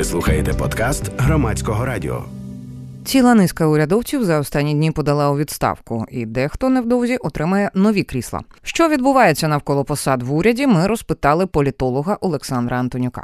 Ви слухаєте подкаст Громадського радіо. Ціла низка урядовців за останні дні подала у відставку, і дехто невдовзі отримає нові крісла. Що відбувається навколо посад в уряді, ми розпитали політолога Олександра Антонюка.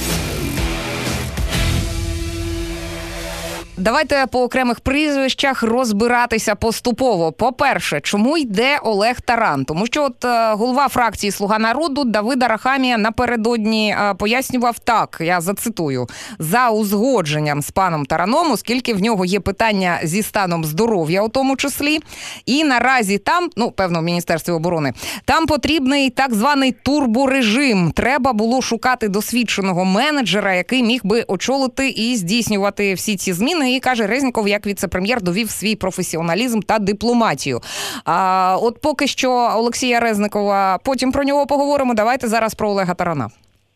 Давайте по окремих прізвищах розбиратися поступово. По-перше, чому йде Олег Таран? Тому що голова фракції «Слуга народу» Давид Арахамія напередодні пояснював так, я зацитую, за узгодженням з паном Тараном, оскільки в нього є питання зі станом здоров'я у тому числі, і наразі там, певно, в Міністерстві оборони, там потрібний так званий турборежим. Треба було шукати досвідченого менеджера, який міг би очолити і здійснювати всі ці зміни. І, каже Резніков, як віце-прем'єр довів свій професіоналізм та дипломатію. От поки що Олексія Резникова, потім про нього поговоримо. Давайте зараз про Олега Тарана.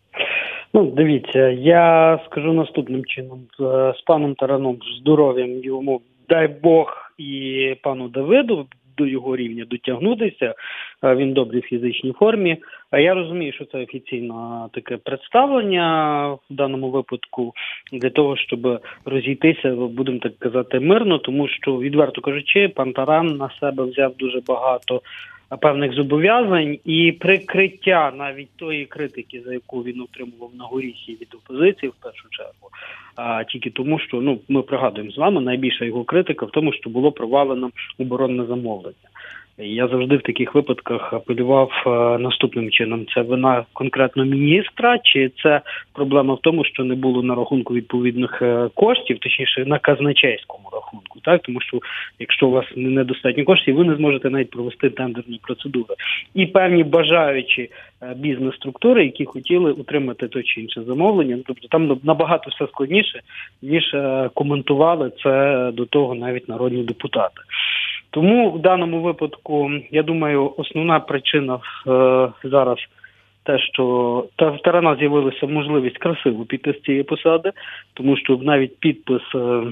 Дивіться, я скажу наступним чином. З паном Тараном, здоров'ям йому, дай Бог, і пану Давиду до його рівня дотягнутися. Він в добрій фізичній формі. А я розумію, що це офіційне таке представлення в даному випадку для того, щоб розійтися, будемо так казати, мирно, тому що, відверто кажучи, пан Таран на себе взяв дуже багато певних зобов'язань і прикриття навіть тої критики, за яку він отримував на горіхі від опозиції в першу чергу, тільки тому, що, ми пригадуємо з вами, найбільша його критика в тому, що було провалено оборонне замовлення. Я завжди в таких випадках апелював наступним чином. Це вина конкретно міністра, чи це проблема в тому, що не було на рахунку відповідних коштів, точніше на казначейському рахунку, так? Тому що якщо у вас недостатньо коштів, ви не зможете навіть провести тендерні процедури. І певні бажаючі бізнес-структури, які хотіли утримати то чи інше замовлення, тобто там набагато все складніше, ніж коментували це до того навіть народні депутати. Тому в даному випадку, я думаю, основна причина зараз те, що в Тарана з'явилася можливість красиво піти з цієї посади, тому що навіть підпис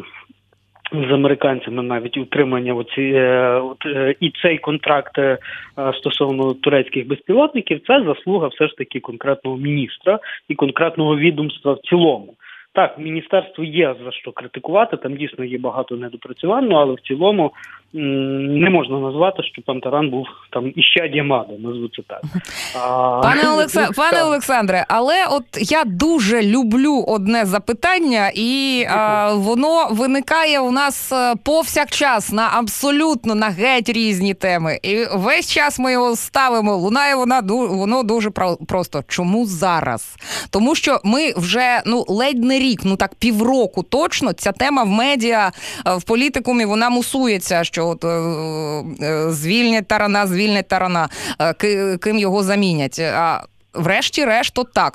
з американцями, навіть утримання і цей контракт стосовно турецьких безпілотників, це заслуга все ж таки конкретного міністра і конкретного відомства в цілому. Так, міністерство є за що критикувати, там дійсно є багато недопрацювань, але в цілому не можна назвати, що пан Таран був там іщадієм ада, назву це так. Пане Олександре, але от я дуже люблю одне запитання, і воно виникає у нас повсякчас на геть різні теми. І весь час ми його ставимо, лунає воно дуже просто. Чому зараз? Тому що ми вже ледь не рік, півроку точно, ця тема в медіа, в політикумі, вона мусується, що от звільнять Тарана, ким його замінять. А врешті-решт, так,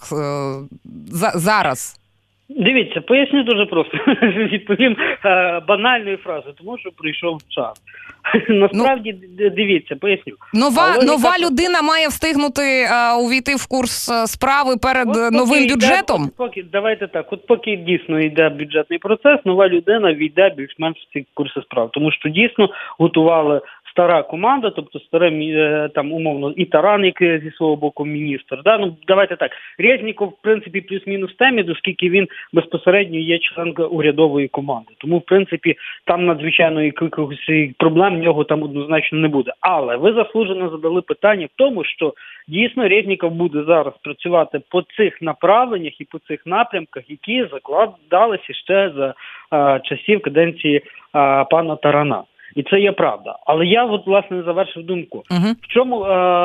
зараз. Дивіться, поясню дуже просто. Відповім банальною фразою, тому що прийшов час. Насправді, дивіться, поясню. Нова людина має встигнути увійти в курс справи перед новим бюджетом? Давайте так, поки дійсно йде бюджетний процес, нова людина війде більш-менш в ці курси справ. Тому що дійсно готували стара команда, тобто там умовно і Таран, який зі свого боку міністр. Да? Давайте так, Резніков, в принципі, плюс-мінус в темі, оскільки він безпосередньо є член урядової команди. Тому, в принципі, там надзвичайно якихось проблем в нього там однозначно не буде. Але ви заслужено задали питання в тому, що дійсно Резніков буде зараз працювати по цих направленнях і по цих напрямках, які закладалися ще за часів каденції пана Тарана. І це є правда. Але я, власне, завершив думку. В чому,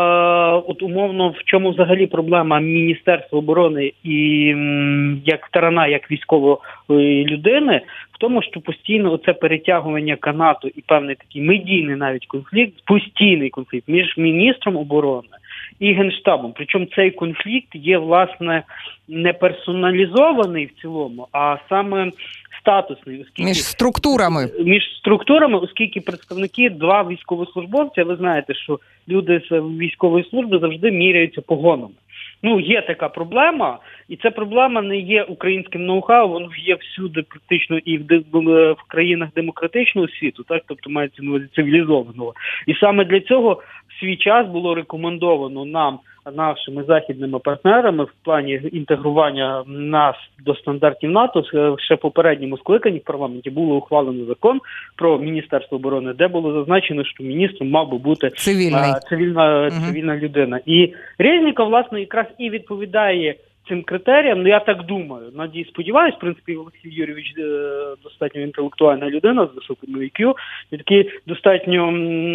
в чому взагалі проблема Міністерства оборони і як Тарана, як військової людини, в тому, що постійно оце перетягування канату і певний такий медійний навіть конфлікт, постійний конфлікт між міністром оборони і Генштабом. Причому цей конфлікт є, власне, не персоналізований в цілому, а саме статусний. Між структурами, оскільки представники, два військовослужбовця, ви знаєте, що люди з військової служби завжди міряються погонами. Є така проблема, і ця проблема не є українським ноу-хау, воно є всюди практично і в країнах демократичного світу, так, тобто мається на увазі цивілізованого. І саме для цього в свій час було рекомендовано нам нашими західними партнерами в плані інтегрування нас до стандартів НАТО. Ще в попередньому скликанні в парламенті було ухвалено закон про Міністерство оборони, де було зазначено, що міністром мав би бути цивільна людина. І Резніков, власне, якраз і відповідає цим критеріям. Я так думаю, надію, сподіваюсь, в принципі, Олексій Юрійович достатньо інтелектуальна людина з високим IQ, і такий достатньо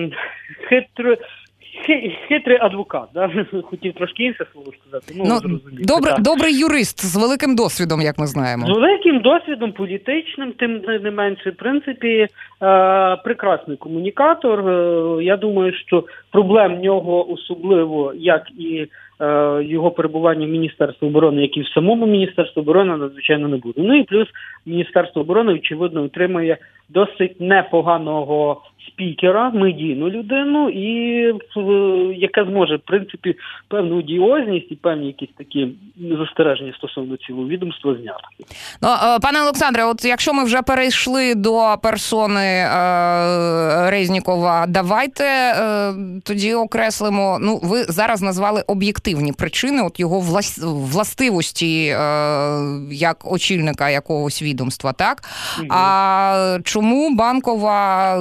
хитрий адвокат, да? Хотів трошки інше слово сказати. Добрий юрист з великим досвідом, як ми знаємо. З великим досвідом політичним, тим не менше, в принципі, прекрасний комунікатор. Я думаю, що проблем в нього особливо, як і його перебування в Міністерстві оборони, як і в самому Міністерстві оборони, надзвичайно не буде. Ну і плюс Міністерство оборони, очевидно, отримає досить непоганого спікера, медійну людину, і яка зможе, в принципі, певну одіозність і певні якісь такі застереження стосовно цілого відомства зняти. Пане Олександре, от якщо ми вже перейшли до персони Резнікова, давайте тоді окреслимо, ви зараз назвали об'єктивні причини, от його властивості як очільника якогось відомства, так? А чому Банкова,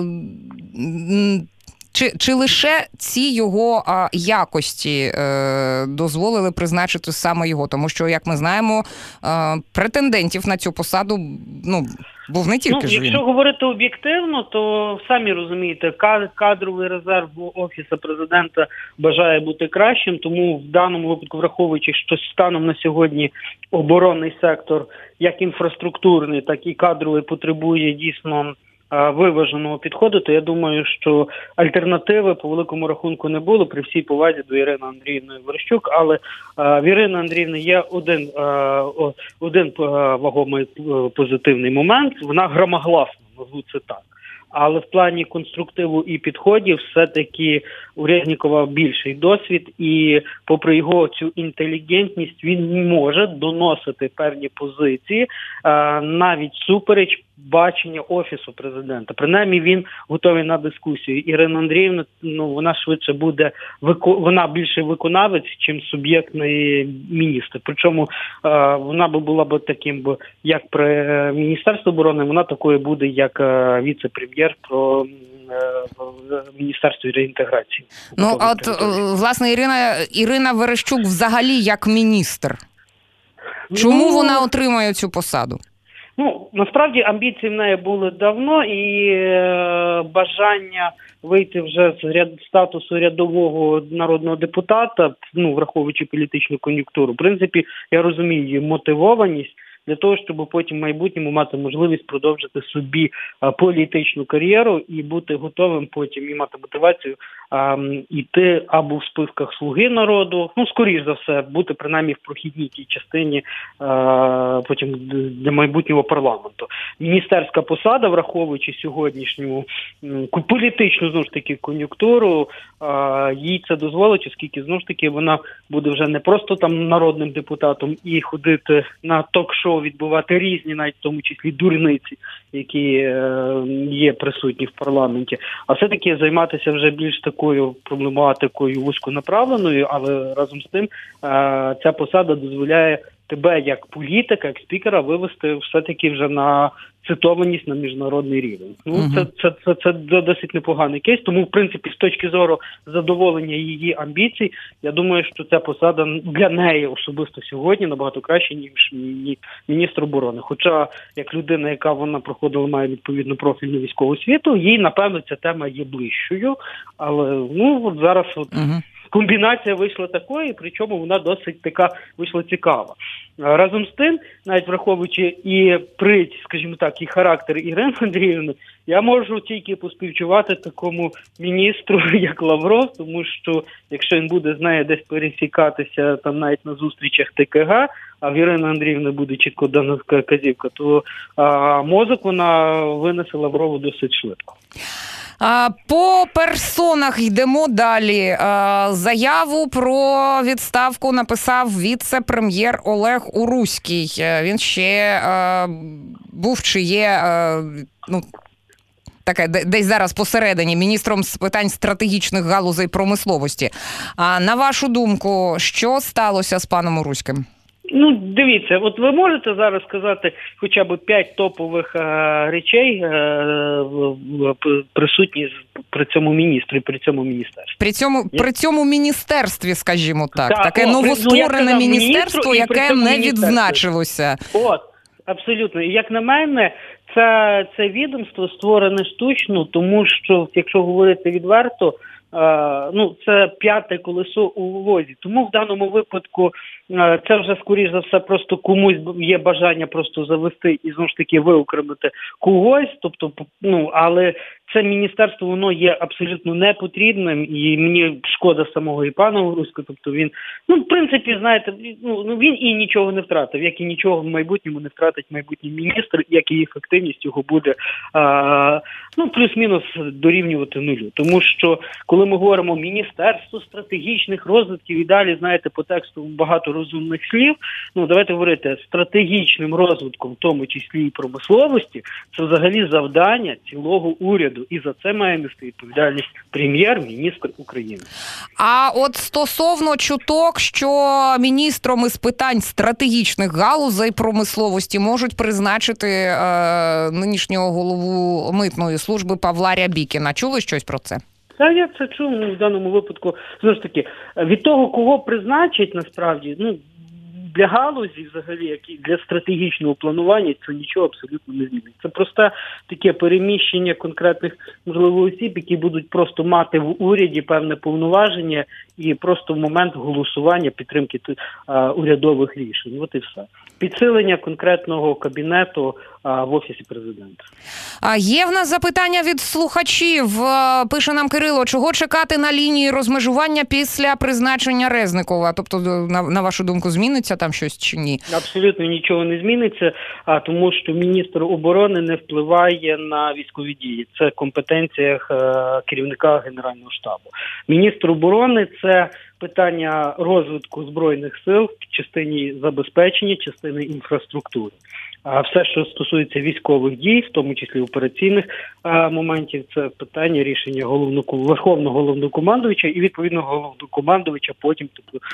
чи лише ці його якості дозволили призначити саме його? Тому що, як ми знаємо, претендентів на цю посаду, був не тільки ж він. Якщо говорити об'єктивно, то самі розумієте, кадровий резерв Офісу Президента бажає бути кращим, тому в даному випадку, враховуючи, що станом на сьогодні оборонний сектор, як інфраструктурний, так і кадровий, потребує дійсно виваженого підходу, то я думаю, що альтернативи по великому рахунку не було, при всій повазі до Ірини Андріївни Верещук, але в Ірини Андріївни є один вагомий позитивний момент, вона громогласна, назву це так. Але в плані конструктиву і підходів все-таки у Резнікова більший досвід, і попри його цю інтелігентність він може доносити певні позиції, навіть супереч бачення Офісу Президента. Принаймні він готовий на дискусію. Ірина Андріївна, вона швидше буде, вона більше виконавець, чим суб'єктний міністр. Причому вона була б таким, як при Міністерстві оборони, вона такою буде, як віце-прем'єр про Міністерство реінтеграції. Власне, Ірина Верещук взагалі як міністр. Чому вона отримує цю посаду? Насправді амбіції в неї були давно, і бажання вийти вже з статусу рядового народного депутата, враховуючи політичну кон'юнктуру. В принципі, я розумію її мотивованість для того, щоб потім в майбутньому мати можливість продовжити собі політичну кар'єру і бути готовим потім і мати мотивацію йти або в списках «Слуги народу», скоріш за все, бути принаймні в прохідній тій частині потім для майбутнього парламенту. Міністерська посада, враховуючи сьогоднішню політичну, знову ж таки, кон'юнктуру, їй це дозволить, оскільки, знову ж таки, вона буде вже не просто там народним депутатом і ходити на ток-шоу, відбувати різні, навіть в тому числі дурниці, які є присутні в парламенті, а все-таки займатися вже більш такою проблематикою вузьконаправленою, але разом з тим ця посада дозволяє тебе як політика, як спікера вивести все-таки вже на цитованість на міжнародний рівень. Це досить непоганий кейс, тому, в принципі, з точки зору задоволення її амбіцій, я думаю, що ця посада для неї особисто сьогодні набагато краще, ніж міністр оборони. Хоча, як людина, яка вона проходила, має відповідну профільну військову освіту, їй, напевно, ця тема є ближчою, але, зараз комбінація вийшла такою, причому вона досить така вийшла цікава. Разом з тим, навіть враховуючи і прить, скажімо так, і характер Ірини Андріївни, я можу тільки поспівчувати такому міністру, як Лавров, тому що якщо він буде з нею десь пересікатися там навіть на зустрічах ТКГ, а в Ірини Андріївни буде чітко дана вказівка, то мозок вона винесе Лаврову досить швидко. По персонах йдемо далі. Заяву про відставку написав віце-прем'єр Олег Уруський. Він ще був чи є таке десь зараз посередині, міністром з питань стратегічних галузей промисловості. А на вашу думку, що сталося з паном Уруським? Ну, дивіться, от ви можете зараз сказати хоча б 5 топових речей присутні при цьому міністрі, при цьому міністерстві. При цьому міністерстві, скажімо так. Таке новостворене міністерство, яке не відзначилося. От, абсолютно. І як на мене, це відомство створене штучно, тому що, якщо говорити відверто, це п'яте колесо у возі. Тому в даному випадку це вже, скоріш за все, просто комусь є бажання просто завести і, знову ж таки, виокремити когось. Тобто, але це міністерство, воно є абсолютно непотрібним, і мені шкода самого і пана Уруського. Тобто він, в принципі, знаєте, він і нічого не втратив, як і нічого в майбутньому не втратить майбутній міністр, як і ефективність його буде, плюс-мінус дорівнювати нулю. Тому що, коли ми говоримо Міністерство стратегічних розвитків і далі, знаєте, по тексту багато розумних слів, давайте говорити, стратегічним розвитком, в тому числі і промисловості, це взагалі завдання цілого уряду. І за це має нести відповідальність прем'єр-міністр України. А от стосовно чуток, що міністром із питань стратегічних галузей промисловості можуть призначити нинішнього голову митної служби Павла Рябікіна. Чули щось про це? Та я це чув, в даному випадку, знову ж таки, від того, кого призначить, насправді, для галузі, взагалі, як і для стратегічного планування, це нічого абсолютно не змінить. Це просто таке переміщення конкретних, можливо, осіб, які будуть просто мати в уряді певне повноваження і просто в момент голосування підтримки урядових рішень. От і все. Підсилення конкретного кабінету в Офісі Президента. Є в нас запитання від слухачів. Пише нам Кирило, чого чекати на лінії розмежування після призначення Резникова? Тобто, на вашу думку, зміниться там щось чи ні? Абсолютно нічого не зміниться, тому що міністр оборони не впливає на військові дії. Це в компетенціях керівника Генерального штабу. Міністр оборони – це питання розвитку Збройних сил в частині забезпечення, частини інфраструктури. А все, що стосується військових дій, в тому числі операційних моментів, це питання рішення Верховного головнокомандувача і відповідно головнокомандувача, потім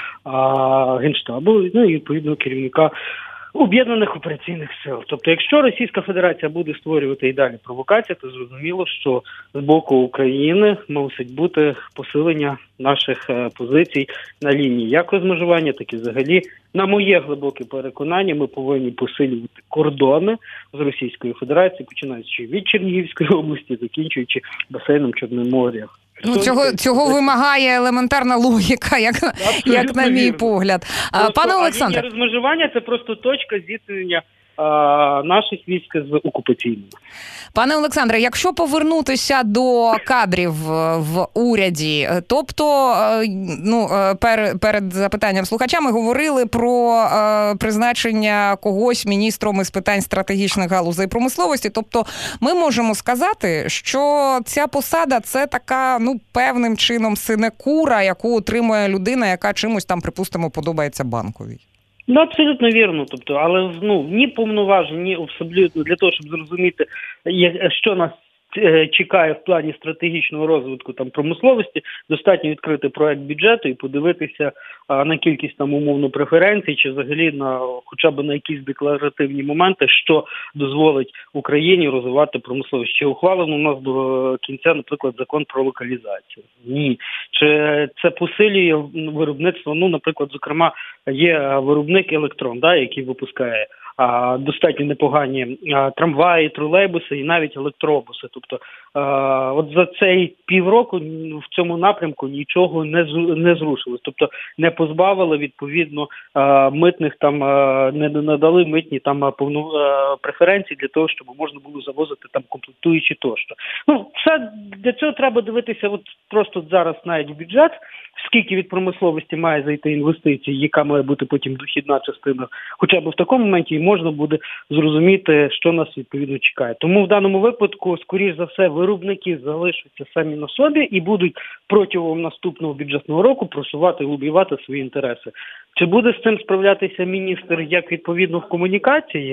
Генштабу, і відповідно керівника Об'єднаних операційних сил. Тобто, якщо Російська Федерація буде створювати і далі провокації, то зрозуміло, що з боку України мусить бути посилення наших позицій на лінії як розмежування, так і взагалі, на моє глибоке переконання, ми повинні посилювати кордони з Російською Федерацією, починаючи від Чернігівської області, закінчуючи басейном Чорномор'я. Цього вимагає елементарна логіка, як на мій погляд. Пане Олександре, лінія розмежування – це просто точка зіткнення наших військ з окупаційними. Пане Олександре, якщо повернутися до кадрів в уряді, тобто, перед запитанням слухача ми говорили про призначення когось міністром із питань стратегічних галузей промисловості, тобто ми можемо сказати, що ця посада – це така, певним чином синекура, яку отримує людина, яка чимось там, припустимо, подобається банковій. Абсолютно вірно. Тобто, але ні повноважень, ні абсолютно для того, щоб зрозуміти, що нас чекає в плані стратегічного розвитку промисловості, достатньо відкрити проект бюджету і подивитися на кількість умовно преференцій, чи взагалі хоча б на якісь декларативні моменти, що дозволить Україні розвивати промисловість. Чи ухвалено у нас до кінця, наприклад, закон про локалізацію? Ні. Чи це посилює виробництво? Наприклад, зокрема, є виробник Електрон, який випускає достатньо непогані трамваї, тролейбуси і навіть електробуси. Тобто, от за цей півроку в цьому напрямку нічого не зрушилось. Тобто, не позбавили, відповідно, митних не надали митні преференції для того, щоб можна було завозити комплектуючі тощо. Для цього треба дивитися просто зараз навіть в бюджет, скільки від промисловості має зайти інвестицій, яка має бути потім дохідна частина. Хоча б в такому моменті і можна буде зрозуміти, що нас відповідно чекає. Тому в даному випадку, скоріш за все, виробники залишаться самі на собі і будуть протягом наступного бюджетного року просувати і лобіювати свої інтереси. Чи буде з цим справлятися міністр як відповідно в комунікації?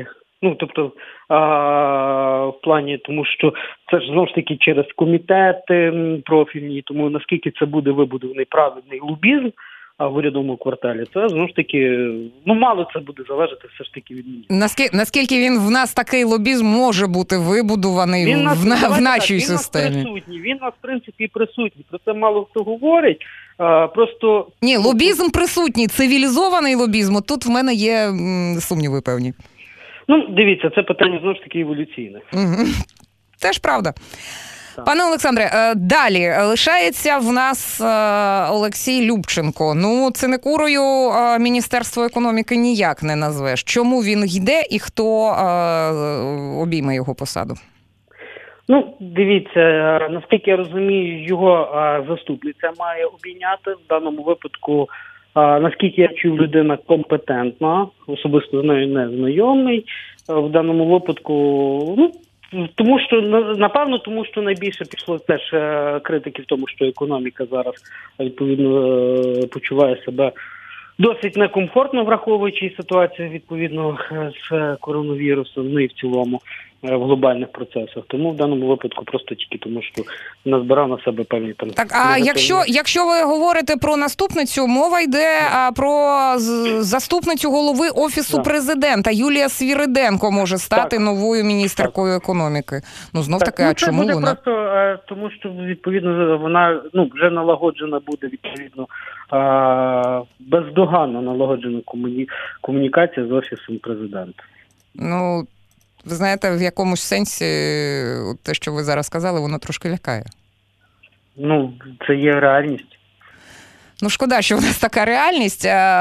Ну, тобто, в плані, тому що це ж знову ж таки через комітети профільні, тому наскільки це буде вибудований правильний лобізм в урядовому кварталі, це знову ж таки, мало це буде залежати все ж таки від міністра. Наскільки він в нас такий лобізм може бути вибудований в нашій системі? Він у нас, в принципі, присутній. Про це мало хто говорить. Просто... Ні, лобізм присутній, цивілізований лобізм. От тут в мене є сумніви певні. Ну, дивіться, це питання знову ж таки еволюційне. Теж правда. Пане Олександре, далі лишається в нас Олексій Любченко. Ну, синекурою Міністерство економіки ніяк не назвеш. Чому він йде і хто обійме його посаду? Ну, дивіться, наскільки я розумію, його заступниця має обійняти. В даному випадку, наскільки я чув, людина компетентна, особисто з нею не знайомий. В даному випадку, тому що найбільше пішло теж критики в тому, що економіка зараз, відповідно, почуває себе досить некомфортно, враховуючи ситуацію, відповідно, з коронавірусом, ну і в цілому в глобальних процесах. Тому в даному випадку просто тільки тому, що назбирав на себе певні там... Так, а якщо ви говорите про наступницю, мова йде про заступницю голови Офісу Президента. Юлія Свириденко може стати новою міністеркою економіки. Ну, знов-таки, а чому вона? Це буде просто тому, що, відповідно, вона вже налагоджена буде, відповідно, бездоганно налагоджена комунікація з Офісом Президента. Ну, ви знаєте, в якомусь сенсі те, що ви зараз сказали, воно трошки лякає. Ну, це є реальність. Ну, шкода, що в нас така реальність,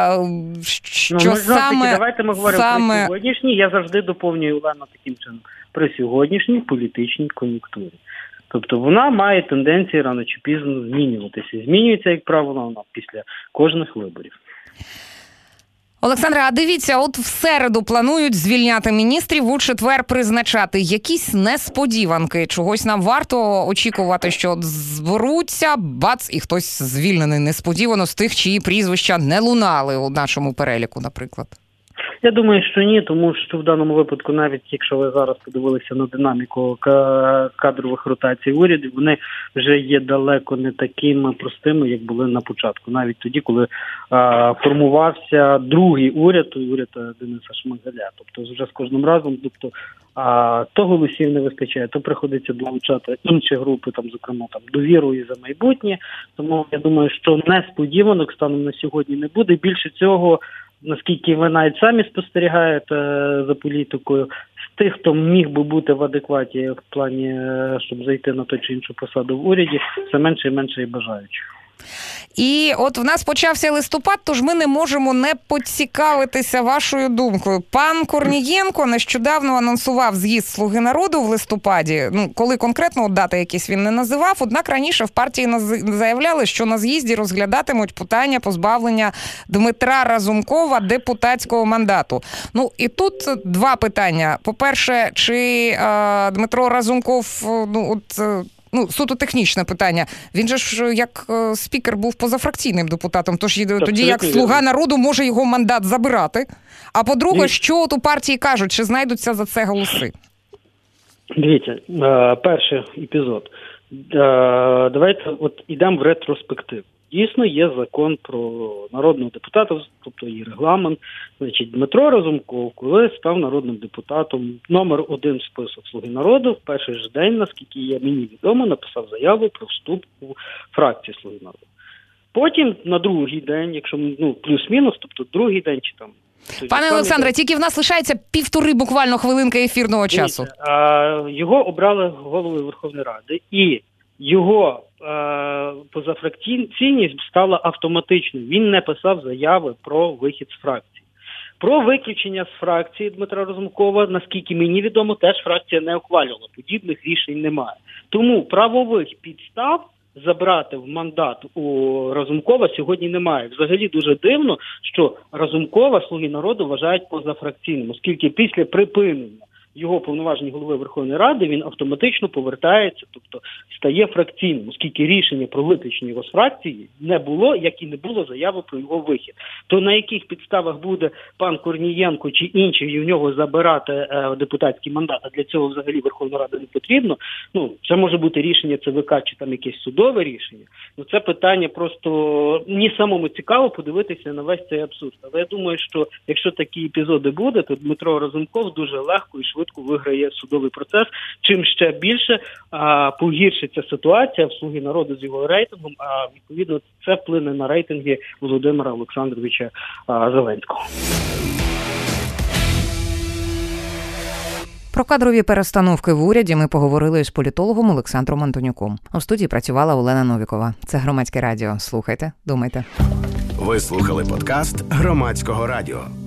давайте ми говоримо про сьогоднішній, я завжди доповнюю Олену таким чином, при сьогоднішній політичній кон'юнктурі. Тобто вона має тенденції рано чи пізно змінюватися. Змінюється, як правило, вона після кожних виборів. Олександре, а дивіться, от в середу планують звільняти міністрів, у четвер призначати. Якісь несподіванки, чогось нам варто очікувати, що зберуться, бац, і хтось звільнений несподівано з тих, чиї прізвища не лунали у нашому переліку, наприклад. Я думаю, що ні, тому що в даному випадку, навіть якщо ви зараз подивилися на динаміку кадрових ротацій урядів, вони вже є далеко не такими простими, як були на початку. Навіть тоді, коли формувався другий уряд Дениса Шмигаля. Тобто вже з кожним разом, то голосів не вистачає, то приходиться долучати інші групи, зокрема «Довіру» і «За майбутнє». Тому я думаю, що несподіванок станом на сьогодні не буде. Більше цього, наскільки ви навіть самі спостерігаєте за політикою, з тих, хто міг би бути в адекваті в плані, щоб зайти на ту чи іншу посаду в уряді, все менше і менше і бажаючих. І от в нас почався листопад, тож ми не можемо не поцікавитися вашою думкою. Пан Корнієнко нещодавно анонсував з'їзд «Слуги народу» в листопаді. Ну, коли конкретно дати якісь він не називав, однак раніше в партії заявляли, що на з'їзді розглядатимуть питання позбавлення Дмитра Разумкова депутатського мандату. Ну, і тут два питання. По-перше, чи Дмитро Разумков, суто технічне питання. Він же ж як спікер був позафракційним депутатом, тож тоді як «Слуга народу» може його мандат забирати. А по-друге, що от у партії кажуть, чи знайдуться за це голоси? Дивіться, перший епізод. Давайте йдемо в ретроспективу. Дійсно, є закон про народного депутата, тобто є регламент. Значить, Дмитро Разумков, коли став народним депутатом, номер 1 в список «Слуги народу», в перший ж день, наскільки мені відомо, написав заяву про вступ у фракцію «Слуги народу». Потім на другий день, якщо плюс-мінус, тобто другий день чи там... Пане Олександре, тільки в нас лишається 1,5 буквально хвилинки ефірного часу. Його обрали головою Верховної Ради, і його позафракційність стала автоматичною. Він не писав заяви про вихід з фракції. Про виключення з фракції Дмитра Разумкова, наскільки мені відомо, теж фракція не ухвалювала. Подібних рішень немає. Тому правових підстав забрати в мандат у Разумкова сьогодні немає. Взагалі дуже дивно, що Разумкова «Слуги народу» вважають позафракційним, оскільки після припинення його повноваження голови Верховної Ради, він автоматично повертається, тобто стає фракційним, оскільки рішення про виключення його з фракції не було, як і не було заяви про його вихід. То на яких підставах буде пан Корнієнко чи інші і в нього забирати депутатський мандат, а для цього взагалі Верховна Рада не потрібно, це може бути рішення ЦВК чи там якесь судове рішення. Це питання просто мені самому цікаво подивитися на весь цей абсурд. Але я думаю, що якщо такі епізоди буде, то Дмитро Разумков дуже легко і швидко виграє судовий процес. Чим ще більше погіршиться ситуація в «Слуги народу» з його рейтингом, а відповідно це вплине на рейтинги Володимира Олександровича Зеленського. Про кадрові перестановки в уряді ми поговорили з політологом Олександром Антонюком. У студії працювала Олена Новікова. Це Громадське радіо. Слухайте, думайте. Ви слухали подкаст Громадського радіо.